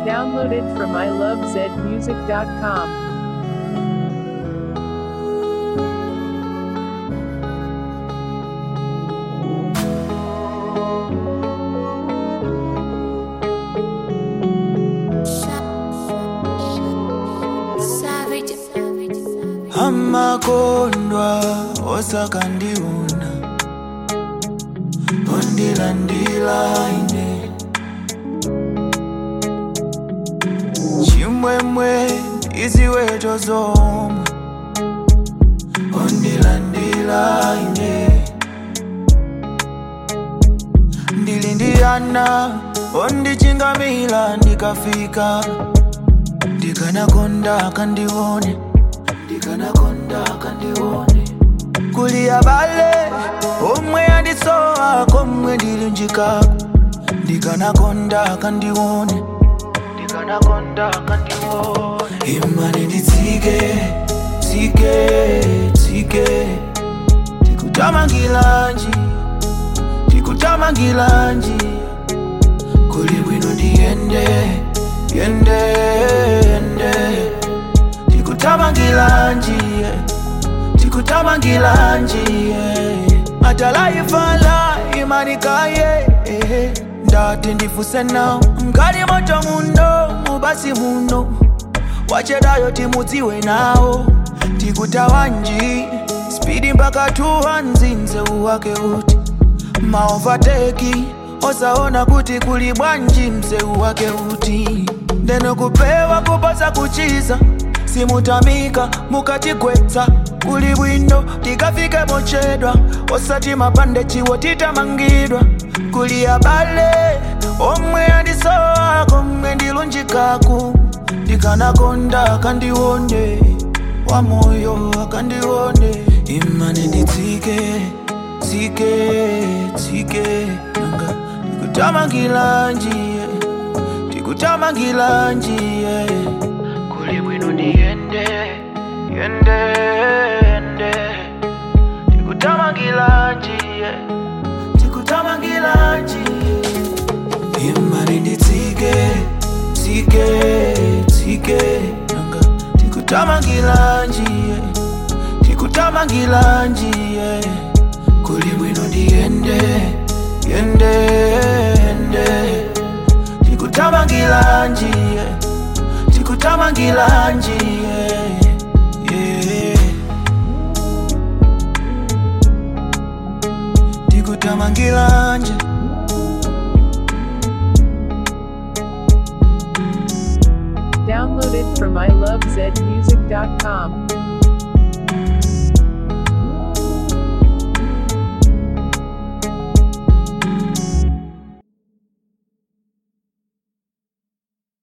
Downloaded from ilovezmusic.com. Amakondwa osakandiuna ondilandila ine chimwemwe iziweto zomwe ondilandila ine ndilindiyana ondichingamila ndikafika ndikanakonda kandione ndikanakonda kandione kulia bale omwe andisowa komwe ndilunjikako ndikanakonda kandione ndikanakonda kandione imane nditsike tikutamangilanji kuli bwino ndiyende tikutamangilanji atalaifala imanikaye ndati ndifuse nawo mkali moto muno mubasi muno wachedayo timudziwe nawo tikutawanji spidi mpaka 2 nzinze uwake uti maovateki osaona kuti kuli bwanji mzeu wake uti ndeno kupewa kuposa kuchiza simutamika mukatigwetsa kuli bwino tikafike mochedwa osati mapande chiwo titamangidwa kuli abale omwe andisowa komwe ndilunjikaku ndikanakonda kandione wamoyo akandione imane nditsike nanga tikutamangilanji kuli bwino ndiyende tikutamangilanji imane nditsike nanga tikutamangilanji kuli bwino ndiyende tikutamangilanji tikutamangilanji Downloaded from ilovezmusic.com.